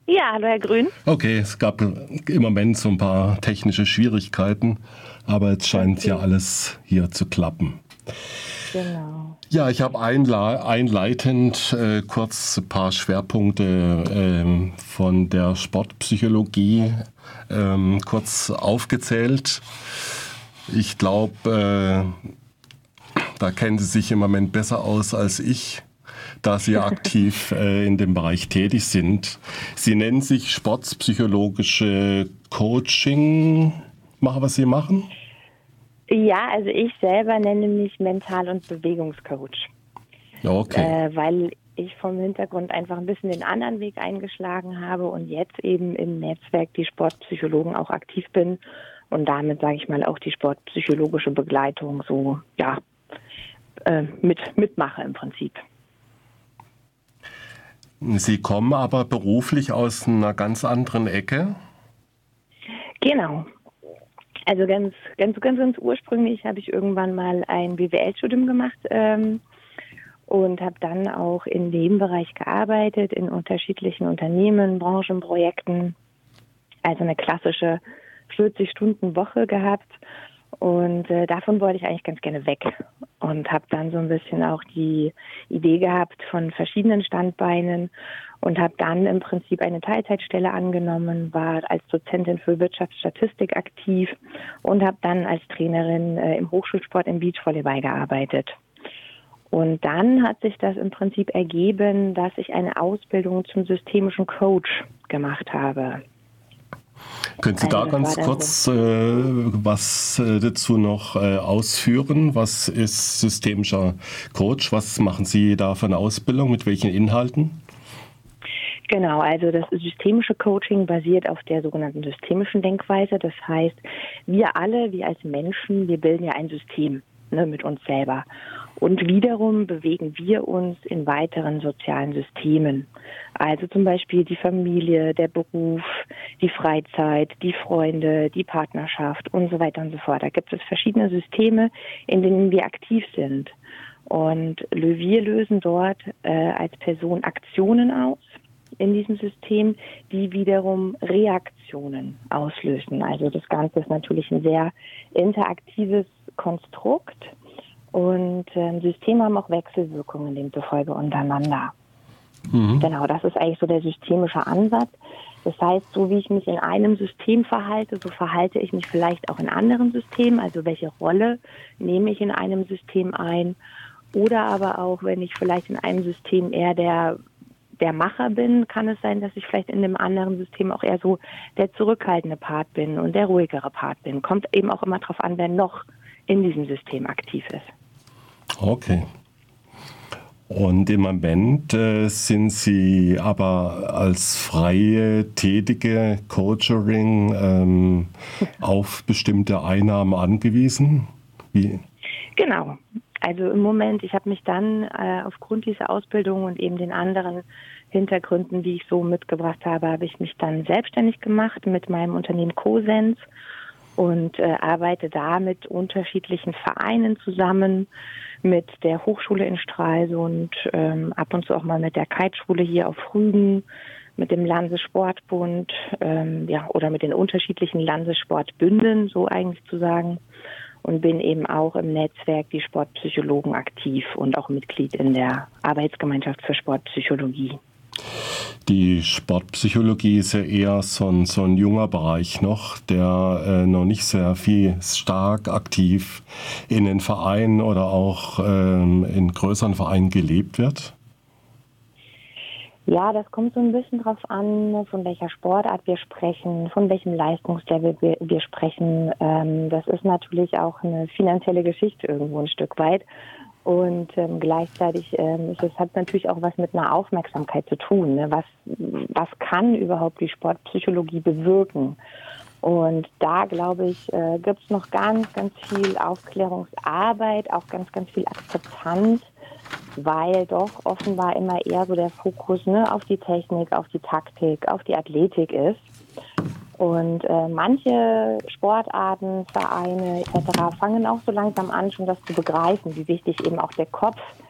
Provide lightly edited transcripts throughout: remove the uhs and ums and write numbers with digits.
Ja, hallo Herr Grün. Okay, es gab im Moment so ein paar technische Schwierigkeiten, aber jetzt scheint ja Okay, alles hier zu klappen. genau. Ja, ich habe einleitend kurz ein paar Schwerpunkte von der Sportpsychologie kurz aufgezählt. Ich glaube, da kennen Sie sich im Moment besser aus als ich, da Sie aktiv in dem Bereich tätig sind. Sie nennen sich sportpsychologische Coaching. Machen, was Sie machen? Ja, also ich selber nenne mich Mental- und Bewegungscoach, Ja, okay. weil ich vom Hintergrund einfach ein bisschen den anderen Weg eingeschlagen habe und jetzt eben im Netzwerk die Sportpsychologen auch aktiv bin und damit, sage ich mal, auch die sportpsychologische Begleitung so, ja, mitmache im Prinzip. Sie kommen aber beruflich aus einer ganz anderen Ecke. Genau. Also ganz ursprünglich habe ich irgendwann mal ein BWL-Studium gemacht und habe dann auch in dem Bereich gearbeitet, in unterschiedlichen Unternehmen, Branchenprojekten, also eine klassische 40-Stunden-Woche gehabt. Und davon wollte ich eigentlich ganz gerne weg und habe dann so ein bisschen auch die Idee gehabt von verschiedenen Standbeinen und habe dann im Prinzip eine Teilzeitstelle angenommen, war als Dozentin für Wirtschaftsstatistik aktiv und habe dann als Trainerin im Hochschulsport im Beachvolleyball gearbeitet. Und dann hat sich das im Prinzip ergeben, dass ich eine Ausbildung zum systemischen Coach gemacht habe. Können Sie Also da das war ganz dann so. kurz was dazu noch ausführen? Was ist systemischer Coach? Was machen Sie da für eine Ausbildung? Mit welchen Inhalten? Genau, also das systemische Coaching basiert auf der sogenannten systemischen Denkweise. Das heißt, wir als Menschen, wir bilden ja ein System, ne, mit uns selber. Und wiederum bewegen wir uns in weiteren sozialen Systemen. Also zum Beispiel die Familie, der Beruf, die Freizeit, die Freunde, die Partnerschaft und so weiter und so fort. Da gibt es verschiedene Systeme, in denen wir aktiv sind. Und wir lösen dort als Person Aktionen aus in diesem System, die wiederum Reaktionen auslösen. Also das Ganze ist natürlich ein sehr interaktives Konstrukt und Systeme haben auch Wechselwirkungen demzufolge untereinander. Mhm. Genau, das ist eigentlich so der systemische Ansatz. Das heißt, so wie ich mich in einem System verhalte, so verhalte ich mich vielleicht auch in anderen Systemen. Also welche Rolle nehme ich in einem System ein? Oder aber auch, wenn ich vielleicht in einem System eher der Macher bin, kann es sein, dass ich vielleicht in dem anderen System auch eher so der zurückhaltende Part bin und der ruhigere Part bin. Kommt eben auch immer darauf an, wer noch in diesem System aktiv ist. Okay. Und im Moment sind Sie aber als freie, tätige Coaching auf bestimmte Einnahmen angewiesen? Wie? Genau. Also im Moment, ich habe mich dann aufgrund dieser Ausbildung und eben den anderen Hintergründen, die ich so mitgebracht habe, habe ich mich dann selbstständig gemacht mit meinem Unternehmen Cosens und arbeite da mit unterschiedlichen Vereinen zusammen, mit der Hochschule in Stralsund, ab und zu auch mal mit der Kiteschule hier auf Rügen, mit dem Landessportbund, oder mit den unterschiedlichen Landessportbünden, so eigentlich zu sagen. Und bin eben auch im Netzwerk die Sportpsychologen aktiv und auch Mitglied in der Arbeitsgemeinschaft für Sportpsychologie. Die Sportpsychologie ist ja eher so ein junger Bereich noch, der noch nicht sehr viel stark aktiv in den Vereinen oder auch in größeren Vereinen gelebt wird. Ja, das kommt so ein bisschen drauf an, von welcher Sportart wir sprechen, von welchem Leistungslevel wir sprechen. Das ist natürlich auch eine finanzielle Geschichte irgendwo ein Stück weit. Und gleichzeitig hat natürlich auch was mit einer Aufmerksamkeit zu tun. Ne? Was kann überhaupt die Sportpsychologie bewirken? Und da, glaube ich, gibt es noch ganz, ganz viel Aufklärungsarbeit, auch ganz, ganz viel Akzeptanz, weil doch offenbar immer eher so der Fokus, ne, auf die Technik, auf die Taktik, auf die Athletik ist. Und manche Sportarten, Vereine etc. fangen auch so langsam an, schon das zu begreifen, wie wichtig eben auch der Kopf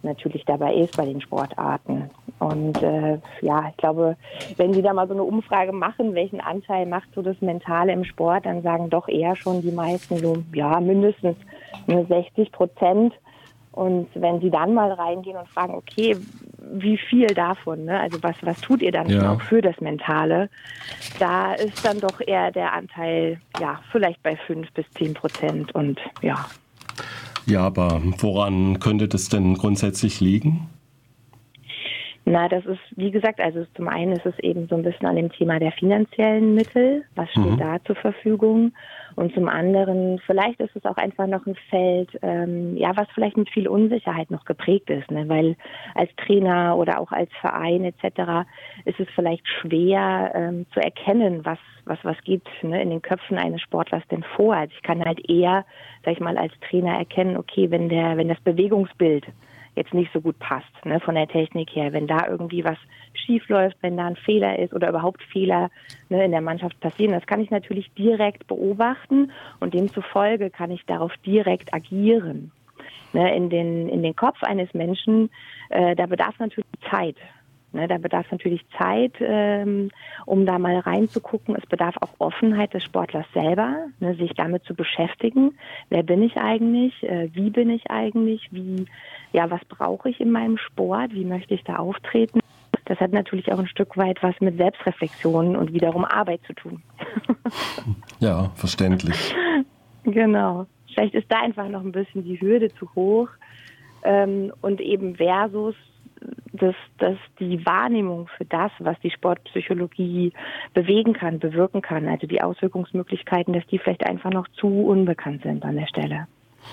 natürlich dabei ist bei den Sportarten. Und ich glaube, wenn Sie da mal so eine Umfrage machen, welchen Anteil macht so das Mentale im Sport, dann sagen doch eher schon die meisten so, ja, mindestens 60%. Und wenn Sie dann mal reingehen und fragen, okay, wie viel davon, ne? Also was tut ihr dann auch für das Mentale? Da ist dann doch eher der Anteil, vielleicht bei 5-10% und ja. Ja, aber woran könnte das denn grundsätzlich liegen? Na, das ist, wie gesagt, also zum einen ist es eben so ein bisschen an dem Thema der finanziellen Mittel. Was steht da zur Verfügung? Und zum anderen, vielleicht ist es auch einfach noch ein Feld, was vielleicht mit viel Unsicherheit noch geprägt ist, ne? Weil als Trainer oder auch als Verein etc. ist es vielleicht schwer zu erkennen, was geht, ne, in den Köpfen eines Sportlers denn vor. Also ich kann halt eher, sag ich mal, als Trainer erkennen, okay, wenn das Bewegungsbild jetzt nicht so gut passt, ne, von der Technik her, wenn da irgendwie was schief läuft, wenn da ein Fehler ist oder überhaupt Fehler, ne, in der Mannschaft passieren, das kann ich natürlich direkt beobachten und demzufolge kann ich darauf direkt agieren. Ne, in den Kopf eines Menschen, da bedarf natürlich Zeit. Ne, da bedarf natürlich Zeit, um da mal reinzugucken. Es bedarf auch Offenheit des Sportlers selber, ne, sich damit zu beschäftigen. Wer bin ich eigentlich? Wie bin ich eigentlich? Was brauche ich in meinem Sport? Wie möchte ich da auftreten? Das hat natürlich auch ein Stück weit was mit Selbstreflexion und wiederum Arbeit zu tun. Ja, verständlich. Genau. Vielleicht ist da einfach noch ein bisschen die Hürde zu hoch und eben versus dass die Wahrnehmung für das, was die Sportpsychologie bewegen kann, bewirken kann, also die Auswirkungsmöglichkeiten, dass die vielleicht einfach noch zu unbekannt sind an der Stelle.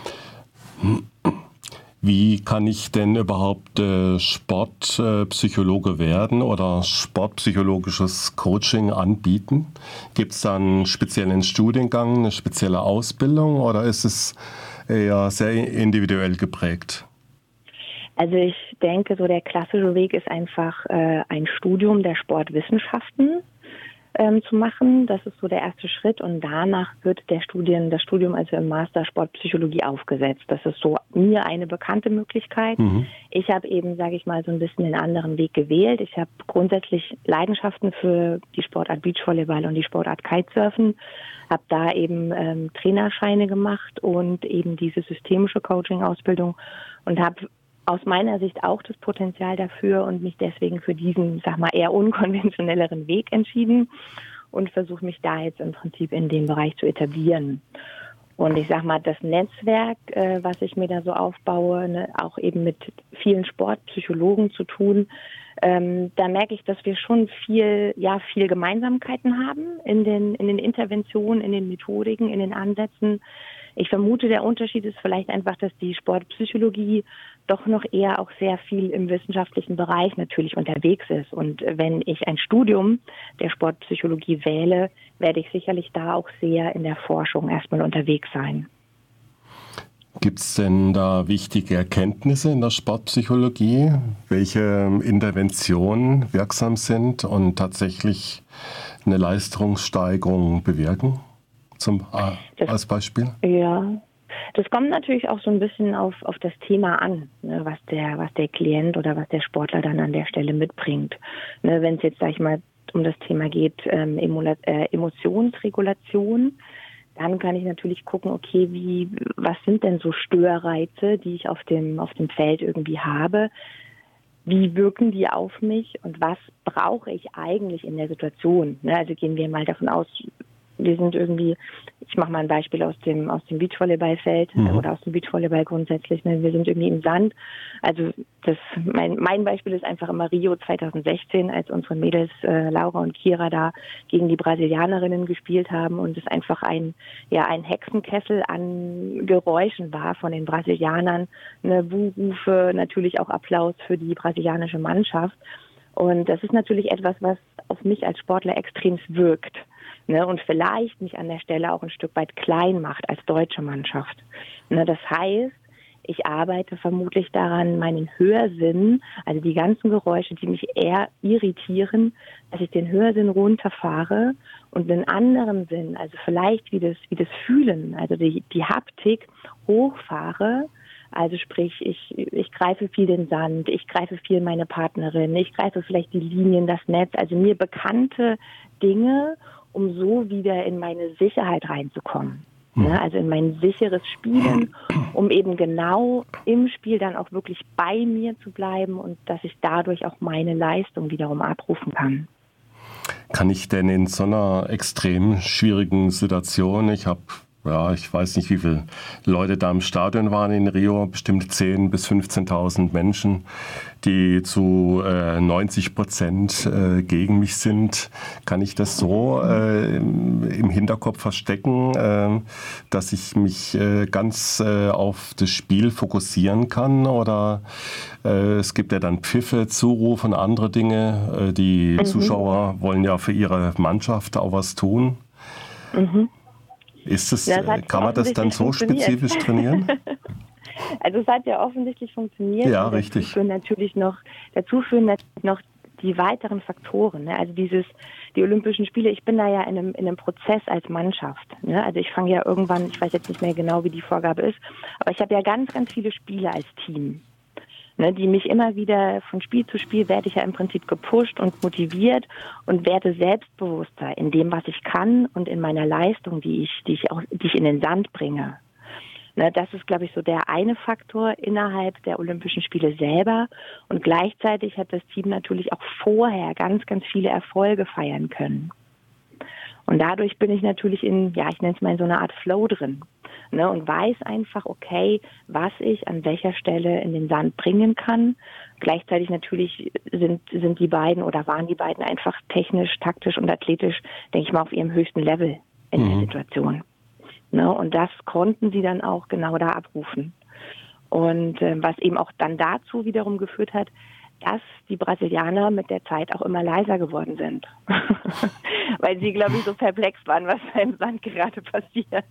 Wie kann ich denn überhaupt Sportpsychologe werden oder sportpsychologisches Coaching anbieten? Gibt es da einen speziellen Studiengang, eine spezielle Ausbildung oder ist es eher sehr individuell geprägt? Also ich denke, so der klassische Weg ist einfach ein Studium der Sportwissenschaften zu machen. Das ist so der erste Schritt und danach wird das Studium also im Master Sportpsychologie aufgesetzt. Das ist so mir eine bekannte Möglichkeit. Ich habe eben, sage ich mal, so ein bisschen den anderen Weg gewählt. Ich habe grundsätzlich Leidenschaften für die Sportart Beachvolleyball und die Sportart Kitesurfen, habe da eben Trainerscheine gemacht und eben diese systemische Coaching-Ausbildung und habe aus meiner Sicht auch das Potenzial dafür und mich deswegen für diesen, eher unkonventionelleren Weg entschieden und versuche mich da jetzt im Prinzip in dem Bereich zu etablieren. Und ich das Netzwerk, was ich mir da so aufbaue, ne, auch eben mit vielen Sportpsychologen zu tun, da merke ich, dass wir schon viel Gemeinsamkeiten haben in den Interventionen, in den Methodiken, in den Ansätzen. Ich vermute, der Unterschied ist vielleicht einfach, dass die Sportpsychologie doch noch eher auch sehr viel im wissenschaftlichen Bereich natürlich unterwegs ist. Und wenn ich ein Studium der Sportpsychologie wähle, werde ich sicherlich da auch sehr in der Forschung erstmal unterwegs sein. Gibt es denn da wichtige Erkenntnisse in der Sportpsychologie, welche Interventionen wirksam sind und tatsächlich eine Leistungssteigerung bewirken? Als Beispiel? Ja, das kommt natürlich auch so ein bisschen auf das Thema an, ne, was der Klient oder was der Sportler dann an der Stelle mitbringt. Ne, wenn es jetzt, sag ich mal, um das Thema geht, Emotionsregulation, dann kann ich natürlich gucken, okay, was sind denn so Störreize, die ich auf dem Feld irgendwie habe? Wie wirken die auf mich und was brauche ich eigentlich in der Situation? Ne, also gehen wir mal davon aus, wir sind irgendwie, ich mache mal ein Beispiel aus dem Beachvolleyballfeld oder aus dem Beachvolleyball grundsätzlich. Ne? Wir sind irgendwie im Sand. Also mein Beispiel ist einfach immer Rio 2016, als unsere Mädels Laura und Kira da gegen die Brasilianerinnen gespielt haben und es einfach ein Hexenkessel an Geräuschen war von den Brasilianern. Ne? Buhrufe, natürlich auch Applaus für die brasilianische Mannschaft. Und das ist natürlich etwas, was auf mich als Sportler extrem wirkt. Ne, und vielleicht mich an der Stelle auch ein Stück weit klein macht als deutsche Mannschaft. Ne, das heißt, ich arbeite vermutlich daran, meinen Hörsinn, also die ganzen Geräusche, die mich eher irritieren, dass ich den Hörsinn runterfahre und den anderen Sinn, also vielleicht wie das Fühlen, also die Haptik hochfahre, Also sprich, ich greife viel den Sand, ich greife viel meine Partnerin, ich greife vielleicht die Linien, das Netz, also mir bekannte Dinge, um so wieder in meine Sicherheit reinzukommen. Ne? Also in mein sicheres Spielen, um eben genau im Spiel dann auch wirklich bei mir zu bleiben und dass ich dadurch auch meine Leistung wiederum abrufen kann. Kann ich denn in so einer extrem schwierigen Situation, ich weiß nicht, wie viele Leute da im Stadion waren in Rio, bestimmt 10.000 bis 15.000 Menschen, die zu 90% gegen mich sind. Kann ich das so im Hinterkopf verstecken, dass ich mich ganz auf das Spiel fokussieren kann? Oder es gibt ja dann Pfiffe, Zurufe und andere Dinge. Die Zuschauer wollen ja für ihre Mannschaft auch was tun. Kann man das dann so spezifisch trainieren? Also es hat ja offensichtlich funktioniert. Ja, und richtig. Dazu führen natürlich noch die weiteren Faktoren. Ne? Also die Olympischen Spiele, ich bin da ja in einem Prozess als Mannschaft. Ne? Also ich fange ja irgendwann, ich weiß jetzt nicht mehr genau, wie die Vorgabe ist, aber ich habe ja ganz, ganz viele Spiele als Team. Ne, die mich immer wieder von Spiel zu Spiel werde ich ja im Prinzip gepusht und motiviert und werde selbstbewusster in dem, was ich kann und in meiner Leistung, die ich in den Sand bringe. Ne, das ist, glaube ich, so der eine Faktor innerhalb der Olympischen Spiele selber. Und gleichzeitig hat das Team natürlich auch vorher ganz, ganz viele Erfolge feiern können. Und dadurch bin ich natürlich ich nenne es mal in so einer Art Flow drin. Ne, und weiß einfach, okay, was ich an welcher Stelle in den Sand bringen kann. Gleichzeitig natürlich sind die beiden oder waren die beiden einfach technisch, taktisch und athletisch, denke ich mal, auf ihrem höchsten Level in der Situation. Ne, und das konnten sie dann auch genau da abrufen. Und was eben auch dann dazu wiederum geführt hat, dass die Brasilianer mit der Zeit auch immer leiser geworden sind. Weil sie, glaube ich, so perplex waren, was da im Sand gerade passiert.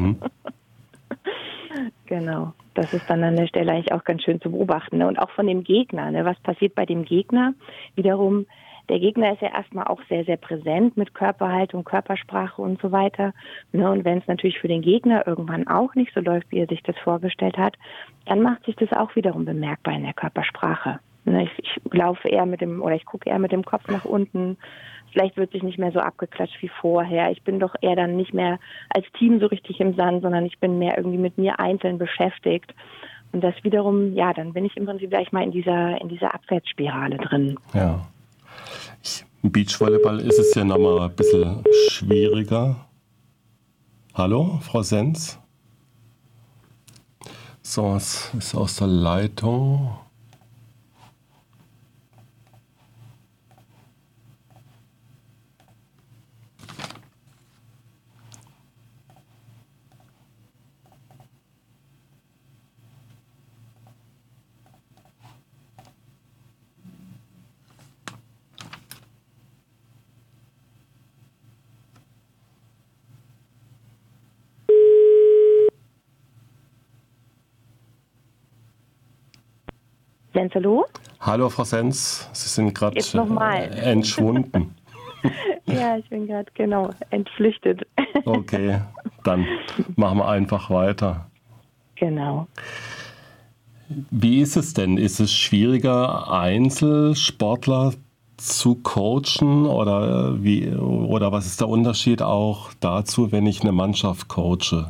Genau, das ist dann an der Stelle eigentlich auch ganz schön zu beobachten. Ne? Und auch von dem Gegner, ne? Was passiert bei dem Gegner? Wiederum, der Gegner ist ja erstmal auch sehr, sehr präsent mit Körperhaltung, Körpersprache und so weiter. Ne? Und wenn es natürlich für den Gegner irgendwann auch nicht so läuft, wie er sich das vorgestellt hat, dann macht sich das auch wiederum bemerkbar in der Körpersprache. Ne? Ich gucke eher mit dem Kopf nach unten. Vielleicht wird sich nicht mehr so abgeklatscht wie vorher. Ich bin doch eher dann nicht mehr als Team so richtig im Sand, sondern ich bin mehr irgendwie mit mir einzeln beschäftigt. Und das wiederum, dann bin ich im Prinzip gleich mal in dieser Abwärtsspirale drin. Ja. Im Beachvolleyball ist es ja nochmal ein bisschen schwieriger. Hallo, Frau Senz? So, es ist aus der Leitung. Senz, hallo? Hallo, Frau Senz. Sie sind gerade entschwunden. Ja, ich bin gerade, entflüchtet. Okay, dann machen wir einfach weiter. Genau. Wie ist es denn? Ist es schwieriger, Einzelsportler zu coachen oder was ist der Unterschied auch dazu, wenn ich eine Mannschaft coache?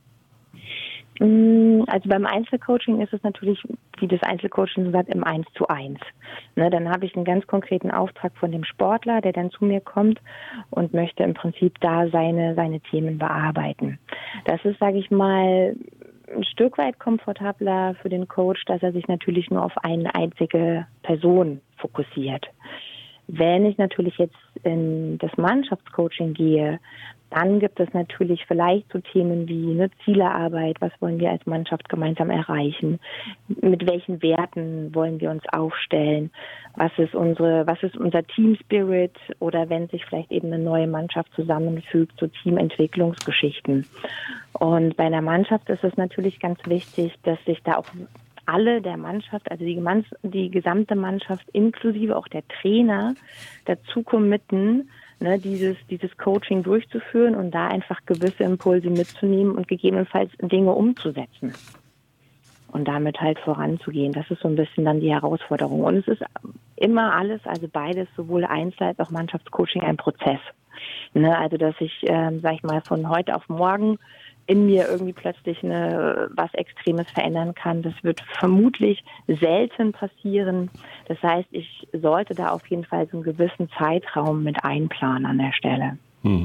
Also beim Einzelcoaching ist es natürlich, wie das Einzelcoaching sagt, im 1:1. Ne, dann habe ich einen ganz konkreten Auftrag von dem Sportler, der dann zu mir kommt und möchte im Prinzip da seine Themen bearbeiten. Das ist, sage ich mal, ein Stück weit komfortabler für den Coach, dass er sich natürlich nur auf eine einzige Person fokussiert. Wenn ich natürlich jetzt in das Mannschaftscoaching gehe, dann gibt es natürlich vielleicht so Themen wie Zielearbeit, was wollen wir als Mannschaft gemeinsam erreichen, mit welchen Werten wollen wir uns aufstellen, was ist unser Team Spirit oder wenn sich vielleicht eben eine neue Mannschaft zusammenfügt, so Teamentwicklungsgeschichten. Und bei einer Mannschaft ist es natürlich ganz wichtig, dass sich da auch alle der Mannschaft, also die gesamte Mannschaft inklusive auch der Trainer dazu committen, dieses Coaching durchzuführen und da einfach gewisse Impulse mitzunehmen und gegebenenfalls Dinge umzusetzen. und damit halt voranzugehen. Das ist so ein bisschen dann die Herausforderung. Und es ist immer alles, also beides, sowohl Einzel- als auch Mannschaftscoaching, ein Prozess. Ne? Also dass ich, sag ich mal, von heute auf morgen in mir irgendwie plötzlich was Extremes verändern kann. Das wird vermutlich selten passieren. Das heißt, ich sollte da auf jeden Fall so einen gewissen Zeitraum mit einplanen an der Stelle.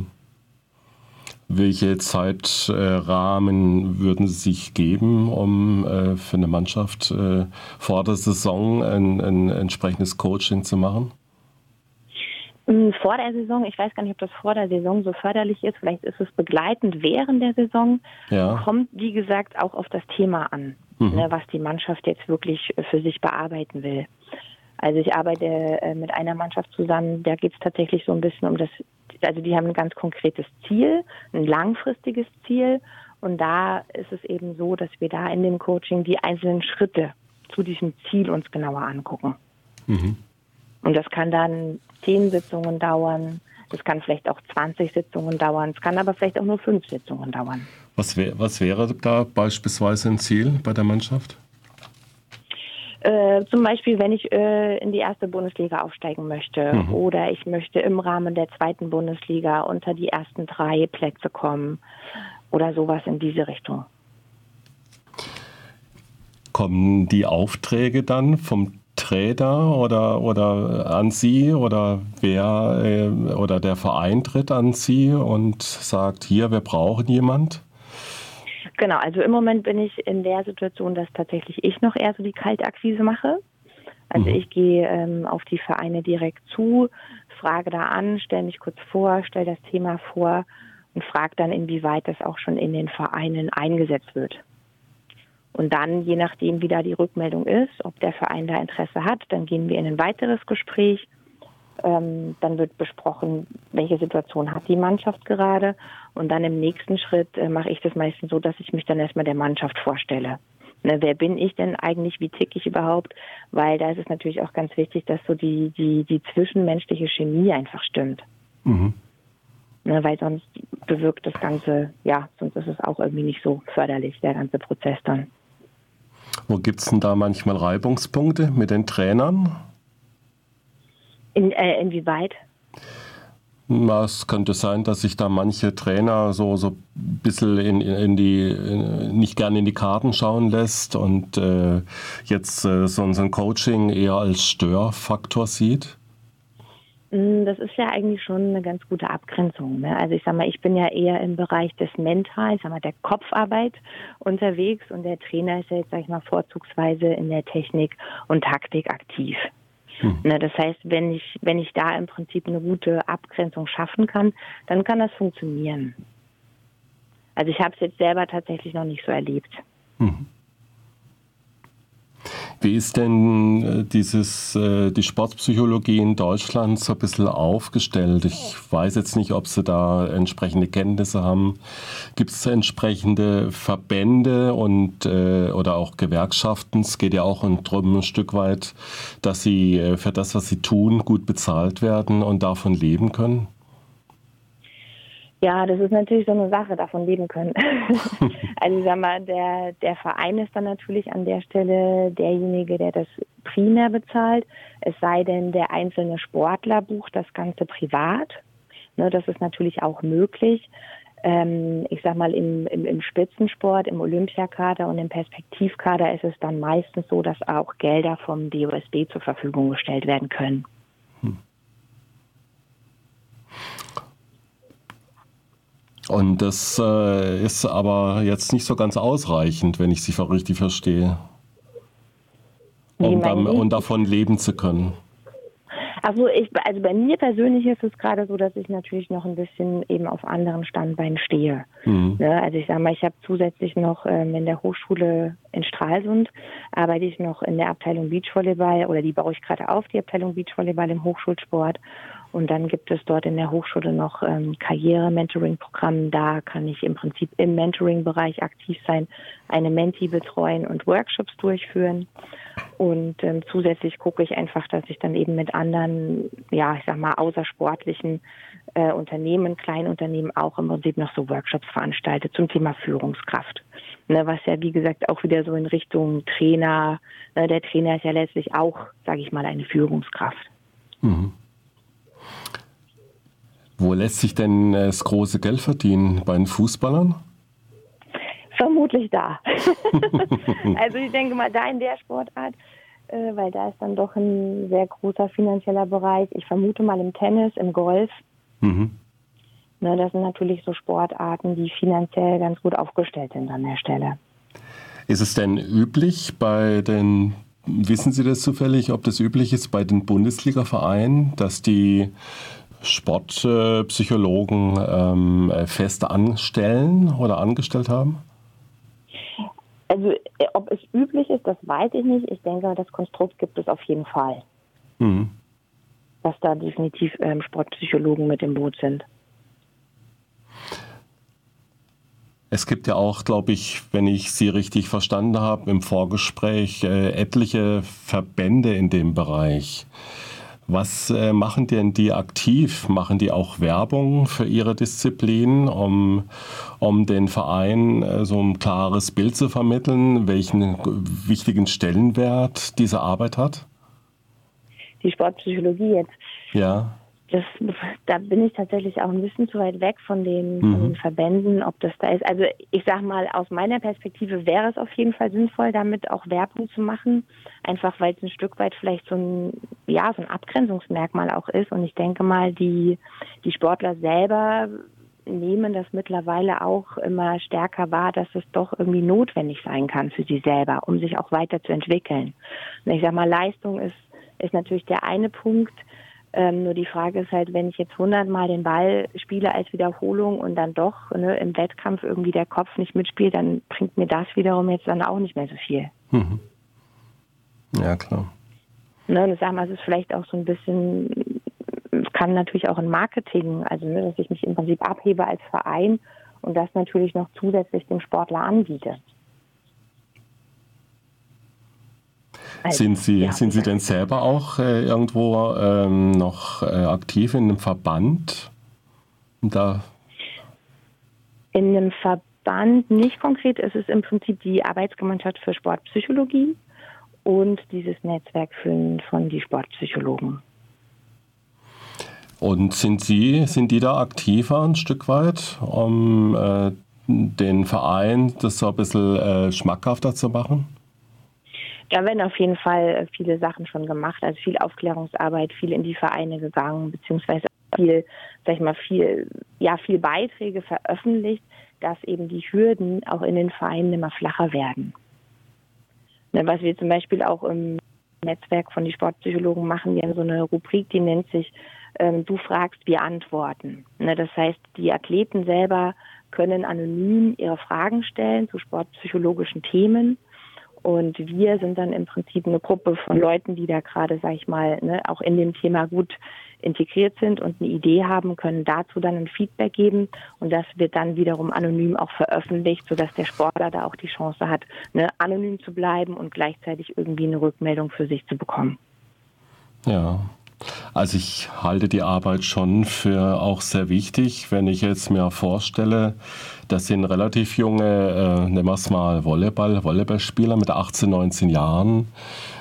Welche Zeitrahmen würden Sie sich geben, um für eine Mannschaft vor der Saison ein entsprechendes Coaching zu machen? Vor der Saison, ich weiß gar nicht, ob das vor der Saison so förderlich ist, vielleicht ist es begleitend während der Saison, kommt, wie gesagt, auch auf das Thema an, was die Mannschaft jetzt wirklich für sich bearbeiten will. Also ich arbeite mit einer Mannschaft zusammen, da geht es tatsächlich so ein bisschen um das, also die haben ein ganz konkretes Ziel, ein langfristiges Ziel, und da ist es eben so, dass wir da in dem Coaching die einzelnen Schritte zu diesem Ziel uns genauer angucken. Und das kann dann 10 Sitzungen dauern, das kann vielleicht auch 20 Sitzungen dauern, es kann aber vielleicht auch nur 5 Sitzungen dauern. Was wäre da beispielsweise ein Ziel bei der Mannschaft? Zum Beispiel, wenn ich in die erste Bundesliga aufsteigen möchte oder ich möchte im Rahmen der zweiten Bundesliga unter die ersten 3 Plätze kommen oder sowas in diese Richtung. Kommen die Aufträge dann vom Trainer oder an Sie oder wer oder der Verein tritt an Sie und sagt, hier, wir brauchen jemand? Genau, also im Moment bin ich in der Situation, dass tatsächlich ich noch eher so die Kaltakquise mache. Also ich gehe auf die Vereine direkt zu, frage da an, stelle mich kurz vor, stelle das Thema vor und frage dann, inwieweit das auch schon in den Vereinen eingesetzt wird. Und dann, je nachdem, wie da die Rückmeldung ist, ob der Verein da Interesse hat, dann gehen wir in ein weiteres Gespräch. Dann wird besprochen, welche Situation hat die Mannschaft gerade. Und dann im nächsten Schritt mache ich das meistens so, dass ich mich dann erstmal der Mannschaft vorstelle. Ne, wer bin ich denn eigentlich, wie ticke ich überhaupt? Weil da ist es natürlich auch ganz wichtig, dass so die zwischenmenschliche Chemie einfach stimmt. Ne, weil sonst bewirkt das Ganze, sonst ist es auch irgendwie nicht so förderlich, der ganze Prozess dann. Wo gibt es denn da manchmal Reibungspunkte mit den Trainern? Inwieweit? Es könnte sein, dass sich da manche Trainer so ein bisschen nicht gerne in die Karten schauen lässt und jetzt so ein Coaching eher als Störfaktor sieht. Das ist ja eigentlich schon eine ganz gute Abgrenzung. Ne? Also ich sag mal, ich bin ja eher im Bereich des Mentalen, ich sag mal, der Kopfarbeit unterwegs, und der Trainer ist ja jetzt, sag ich mal, vorzugsweise in der Technik und Taktik aktiv. Ne, das heißt, wenn ich da im Prinzip eine gute Abgrenzung schaffen kann, dann kann das funktionieren. Also ich habe es jetzt selber tatsächlich noch nicht so erlebt. Wie ist denn die Sportpsychologie in Deutschland so ein bisschen aufgestellt? Ich weiß jetzt nicht, ob Sie da entsprechende Kenntnisse haben. Gibt es entsprechende Verbände oder auch Gewerkschaften? Es geht ja auch darum ein Stück weit, dass Sie für das, was Sie tun, gut bezahlt werden und davon leben können. Ja, das ist natürlich so eine Sache, davon leben können. Also ich sag mal, der Verein ist dann natürlich an der Stelle derjenige, der das primär bezahlt. Es sei denn, der einzelne Sportler bucht das Ganze privat. Ne, das ist natürlich auch möglich. Ich sag mal, im Spitzensport, im Olympiakader und im Perspektivkader ist es dann meistens so, dass auch Gelder vom DOSB zur Verfügung gestellt werden können. Und das ist aber jetzt nicht so ganz ausreichend, wenn ich Sie richtig verstehe, um davon leben zu können. Also bei mir persönlich ist es gerade so, dass ich natürlich noch ein bisschen eben auf anderen Standbeinen stehe. Ne? Also ich sage mal, ich habe zusätzlich noch in der Hochschule in Stralsund, arbeite ich noch in der Abteilung Beachvolleyball, oder die baue ich gerade auf, die Abteilung Beachvolleyball im Hochschulsport. Und dann gibt es dort in der Hochschule noch Karriere-Mentoring-Programm. Da kann ich im Prinzip im Mentoring-Bereich aktiv sein, eine Mentee betreuen und Workshops durchführen. Und zusätzlich gucke ich einfach, dass ich dann eben mit anderen, ja, ich sag mal, außersportlichen Unternehmen, Kleinunternehmen auch im Prinzip noch so Workshops veranstalte zum Thema Führungskraft. Ne, was ja, wie gesagt, auch wieder so in Richtung Trainer, der Trainer ist ja letztlich auch, sage ich mal, eine Führungskraft. Mhm. Wo lässt sich denn das große Geld verdienen? Bei den Fußballern? Vermutlich da. Also ich denke mal da in der Sportart, weil da ist dann doch ein sehr großer finanzieller Bereich. Ich vermute mal im Tennis, im Golf. Mhm. Ne, das sind natürlich so Sportarten, die finanziell ganz gut aufgestellt sind an der Stelle. Ist es denn üblich wissen Sie das zufällig, ob das üblich ist bei den Bundesliga-Vereinen, dass die Sportpsychologen fest anstellen oder angestellt haben? Also ob es üblich ist, das weiß ich nicht. Ich denke, das Konstrukt gibt es auf jeden Fall. Mhm. Dass da definitiv Sportpsychologen mit im Boot sind. Es gibt ja auch, glaube ich, wenn ich Sie richtig verstanden habe, im Vorgespräch etliche Verbände in dem Bereich. Was machen denn die aktiv? Machen die auch Werbung für ihre Disziplin, um den Verein so ein klares Bild zu vermitteln, welchen wichtigen Stellenwert diese Arbeit hat? Die Sportpsychologie jetzt. Ja. Da bin ich tatsächlich auch ein bisschen zu weit weg von den Verbänden, ob das da ist. Also ich sag mal, aus meiner Perspektive wäre es auf jeden Fall sinnvoll, damit auch Werbung zu machen. Einfach weil es ein Stück weit vielleicht so ein Abgrenzungsmerkmal auch ist. Und ich denke mal, die Sportler selber nehmen das mittlerweile auch immer stärker wahr, dass es doch irgendwie notwendig sein kann für sie selber, um sich auch weiterzuentwickeln. Und ich sag mal, Leistung ist natürlich der eine Punkt. Nur die Frage ist halt, wenn ich jetzt 100-mal den Ball spiele als Wiederholung und dann doch im Wettkampf irgendwie der Kopf nicht mitspielt, dann bringt mir das wiederum jetzt dann auch nicht mehr so viel. Mhm. Ja, klar. Ne, und ich sag mal, es ist vielleicht auch so ein bisschen, kann natürlich auch in Marketing, also dass ich mich im Prinzip abhebe als Verein und das natürlich noch zusätzlich dem Sportler anbiete. Sind Sie denn selber auch irgendwo noch aktiv in einem Verband? In einem Verband nicht konkret, es ist im Prinzip die Arbeitsgemeinschaft für Sportpsychologie und dieses Netzwerk von die Sportpsychologen. Und sind die da aktiver ein Stück weit, um den Verein das so ein bisschen schmackhafter zu machen? Da werden auf jeden Fall viele Sachen schon gemacht, also viel Aufklärungsarbeit, viel in die Vereine gegangen, beziehungsweise viel Beiträge veröffentlicht, dass eben die Hürden auch in den Vereinen immer flacher werden. Was wir zum Beispiel auch im Netzwerk von die Sportpsychologen machen, wir haben so eine Rubrik, die nennt sich Du fragst, wir antworten. Das heißt, die Athleten selber können anonym ihre Fragen stellen zu sportpsychologischen Themen. Und wir sind dann im Prinzip eine Gruppe von Leuten, die da gerade, sag ich mal, auch in dem Thema gut integriert sind und eine Idee haben, können dazu dann ein Feedback geben. Und das wird dann wiederum anonym auch veröffentlicht, sodass der Sportler da auch die Chance hat, anonym zu bleiben und gleichzeitig irgendwie eine Rückmeldung für sich zu bekommen. Ja. Also ich halte die Arbeit schon für auch sehr wichtig, wenn ich jetzt mir vorstelle, das sind relativ junge, nehmen wir es mal Volleyballspieler mit 18, 19 Jahren,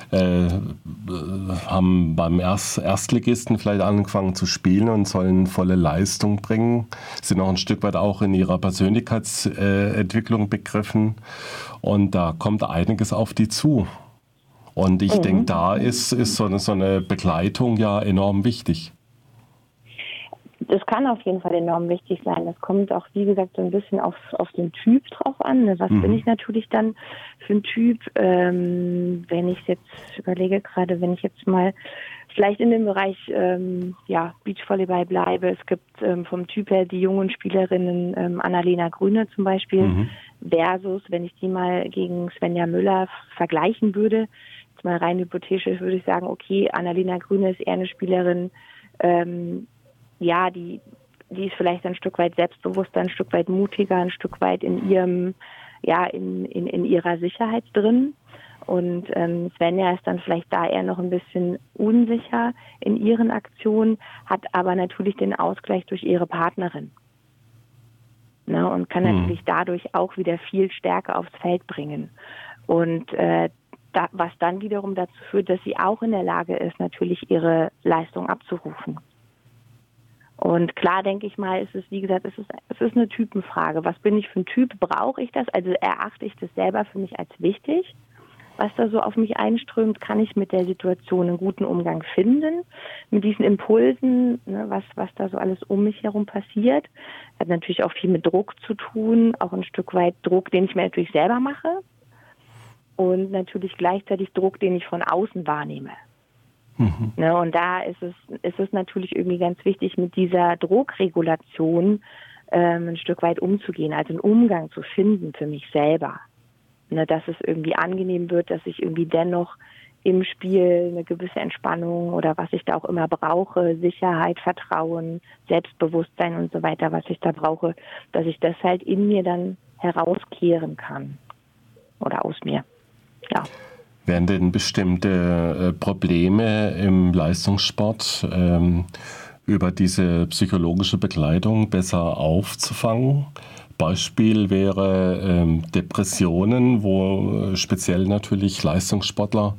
haben beim Erstligisten vielleicht angefangen zu spielen und sollen volle Leistung bringen, sind auch ein Stück weit auch in ihrer Persönlichkeitsentwicklung begriffen und da kommt einiges auf die zu. Und ich denke, da ist so eine Begleitung ja enorm wichtig. Das kann auf jeden Fall enorm wichtig sein. Das kommt auch, wie gesagt, so ein bisschen auf den Typ drauf an. Was bin ich natürlich dann für ein Typ? Wenn ich jetzt überlege, gerade wenn ich jetzt mal vielleicht in dem Bereich Beachvolleyball bleibe. Es gibt vom Typ her die jungen Spielerinnen Annalena Grüne zum Beispiel versus, wenn ich die mal gegen Svenja Müller vergleichen würde, mal rein hypothetisch würde ich sagen, okay, Annalena Grüne ist eher eine Spielerin, ja, die ist vielleicht ein Stück weit selbstbewusster, ein Stück weit mutiger, ein Stück weit in ihrem, ja, in ihrer Sicherheit drin. Und Svenja ist dann vielleicht da eher noch ein bisschen unsicher in ihren Aktionen, hat aber natürlich den Ausgleich durch ihre Partnerin. Ne, und kann natürlich dadurch auch wieder viel Stärke aufs Feld bringen. Und was dann wiederum dazu führt, dass sie auch in der Lage ist, natürlich ihre Leistung abzurufen. Und klar, denke ich mal, ist es, wie gesagt, es ist eine Typenfrage. Was bin ich für ein Typ? Brauche ich das? Also erachte ich das selber für mich als wichtig? Was da so auf mich einströmt, kann ich mit der Situation einen guten Umgang finden, mit diesen Impulsen, ne, was da so alles um mich herum passiert. Hat natürlich auch viel mit Druck zu tun, auch ein Stück weit Druck, den ich mir natürlich selber mache und natürlich gleichzeitig Druck, den ich von außen wahrnehme. Ne, und da ist es natürlich irgendwie ganz wichtig, mit dieser Druckregulation ein Stück weit umzugehen, also einen Umgang zu finden für mich selber. Ne, dass es irgendwie angenehm wird, dass ich irgendwie dennoch im Spiel eine gewisse Entspannung oder was ich da auch immer brauche, Sicherheit, Vertrauen, Selbstbewusstsein und so weiter, was ich da brauche, dass ich das halt in mir dann herauskehren kann oder aus mir. Ja. Wären denn bestimmte Probleme im Leistungssport über diese psychologische Begleitung besser aufzufangen? Beispiel wäre Depressionen, wo speziell natürlich Leistungssportler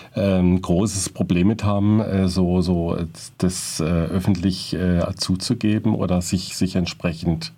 großes Problem mit haben, so das öffentlich zuzugeben oder sich entsprechend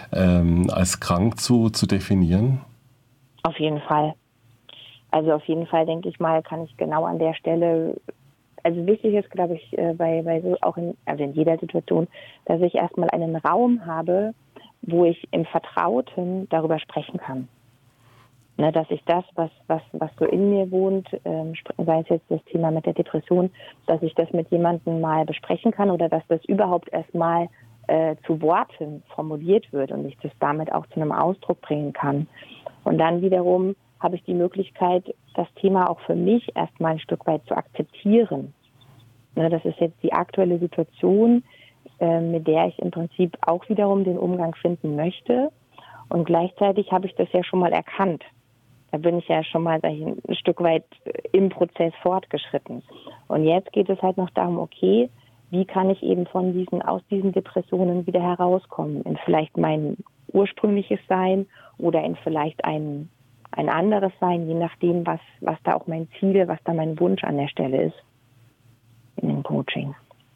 als krank zu definieren? Auf jeden Fall. Also auf jeden Fall, denke ich mal, kann ich genau an der Stelle, also wichtig ist, glaube ich, bei so auch in jeder Situation, dass ich erstmal einen Raum habe, wo ich im Vertrauten darüber sprechen kann. Ne, dass ich das, was so in mir wohnt, sei es jetzt das Thema mit der Depression, dass ich das mit jemandem mal besprechen kann oder dass das überhaupt erstmal zu Worten formuliert wird und ich das damit auch zu einem Ausdruck bringen kann. Und dann wiederum habe ich die Möglichkeit, das Thema auch für mich erstmal ein Stück weit zu akzeptieren. Ne, das ist jetzt die aktuelle Situation, mit der ich im Prinzip auch wiederum den Umgang finden möchte. Und gleichzeitig habe ich das ja schon mal erkannt. Da bin ich ja schon mal ein Stück weit im Prozess fortgeschritten. Und jetzt geht es halt noch darum, okay, wie kann ich eben aus diesen Depressionen wieder herauskommen? In vielleicht mein ursprüngliches Sein oder in vielleicht ein anderes Sein, je nachdem, was da auch mein Ziel, was da mein Wunsch an der Stelle ist in dem Coaching.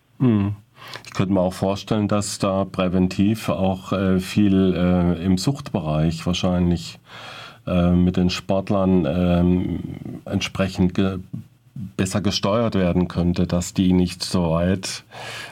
Ich könnte mir auch vorstellen, dass da präventiv auch viel im Suchtbereich wahrscheinlich mit den Sportlern entsprechend besser gesteuert werden könnte, dass die nicht so weit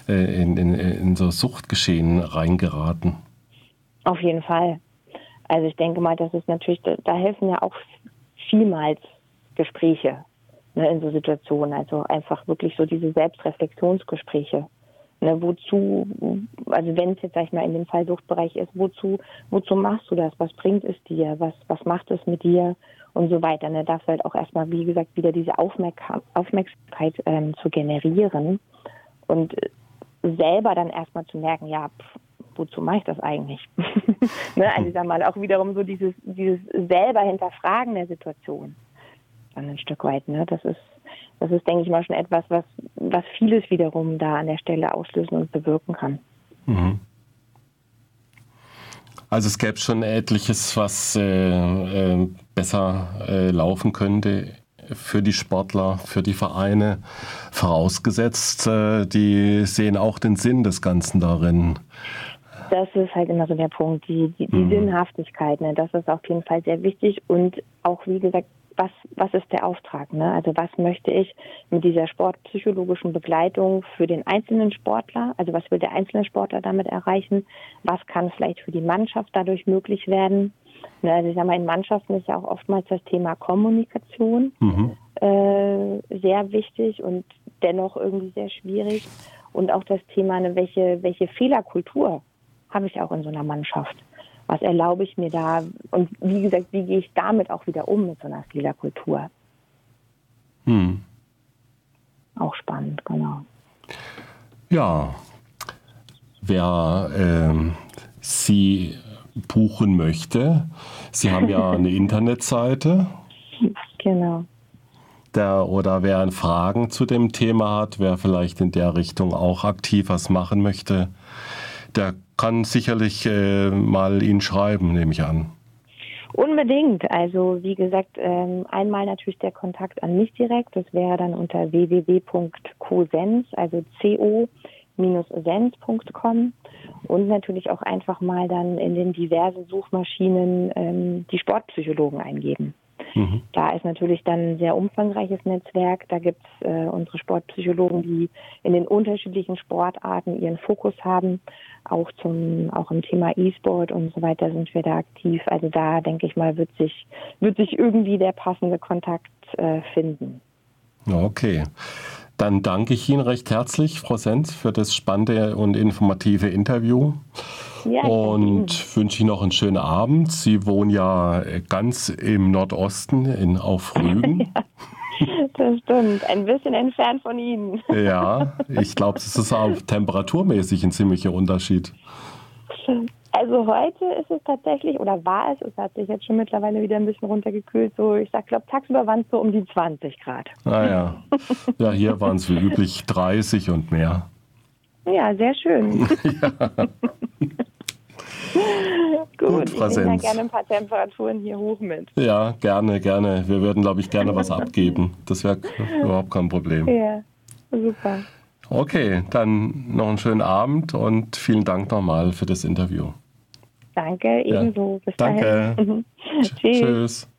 in so Suchtgeschehen reingeraten. Auf jeden Fall. Also ich denke mal, das ist natürlich, da helfen ja auch vielmals Gespräche, ne, in so Situationen. Also einfach wirklich so diese Selbstreflexionsgespräche. Ne, wozu, also wenn es jetzt, sag ich mal, in dem Fall Suchtbereich ist, wozu machst du das? Was bringt es dir? Was macht es mit dir? Und so weiter. Ne, darfst halt auch erstmal, wie gesagt, wieder diese Aufmerksamkeit zu generieren und selber dann erstmal zu merken, ja, wozu mache ich das eigentlich? Ne, also ich sag mal, auch wiederum so dieses selber Hinterfragen der Situation. Dann ein Stück weit, ne? Das ist, denke ich mal, schon etwas, was vieles wiederum da an der Stelle auslösen und bewirken kann. Also es gäbe schon etliches, was besser laufen könnte für die Sportler, für die Vereine, vorausgesetzt, die sehen auch den Sinn des Ganzen darin. Das ist halt immer so der Punkt, die Sinnhaftigkeit, ne? Das ist auf jeden Fall sehr wichtig und auch, wie gesagt, was ist der Auftrag, ne? Also was möchte ich mit dieser sportpsychologischen Begleitung für den einzelnen Sportler, also was will der einzelne Sportler damit erreichen, was kann vielleicht für die Mannschaft dadurch möglich werden? Ne? Also ich sag mal, in Mannschaften ist ja auch oftmals das Thema Kommunikation sehr wichtig und dennoch irgendwie sehr schwierig und auch das Thema, ne, welche Fehlerkultur habe ich auch in so einer Mannschaft? Was erlaube ich mir da? Und wie gesagt, wie gehe ich damit auch wieder um mit so einer Fehlerkultur? Auch spannend, genau. Ja, wer Sie buchen möchte, Sie haben ja eine Internetseite. Genau. Oder wer Fragen zu dem Thema hat, wer vielleicht in der Richtung auch aktiv was machen möchte, der kann sicherlich mal Ihnen schreiben, nehme ich an. Unbedingt. Also wie gesagt, einmal natürlich der Kontakt an mich direkt. Das wäre dann unter www.cosens, also co-sens.com, und natürlich auch einfach mal dann in den diversen Suchmaschinen die Sportpsychologen eingeben. Mhm. Da ist natürlich dann ein sehr umfangreiches Netzwerk. Da gibt es unsere Sportpsychologen, die in den unterschiedlichen Sportarten ihren Fokus haben. Auch im Thema E-Sport und so weiter sind wir da aktiv. Also da, denke ich mal, wird sich irgendwie der passende Kontakt finden. Okay. Dann danke ich Ihnen recht herzlich, Frau Sens, für das spannende und informative Interview. Ja, und wünsche Ihnen noch einen schönen Abend. Sie wohnen ja ganz im Nordosten, auf Rügen. Ja, das stimmt. Ein bisschen entfernt von Ihnen. Ja, ich glaube, es ist auch temperaturmäßig ein ziemlicher Unterschied. Also heute ist es tatsächlich, oder war es hat sich jetzt schon mittlerweile wieder ein bisschen runtergekühlt. So, ich glaube, tagsüber waren es so um die 20 Grad. Ah ja. Ja, hier waren es wie üblich 30 und mehr. Ja, sehr schön. Ja. Gut, ich nehme dann gerne ein paar Temperaturen hier hoch mit. Ja, gerne. Wir würden, glaube ich, gerne was abgeben. Das wäre überhaupt kein Problem. Ja, super. Okay, dann noch einen schönen Abend und vielen Dank nochmal für das Interview. Danke, ebenso. Ja. Bis dahin. Danke. Tschüss.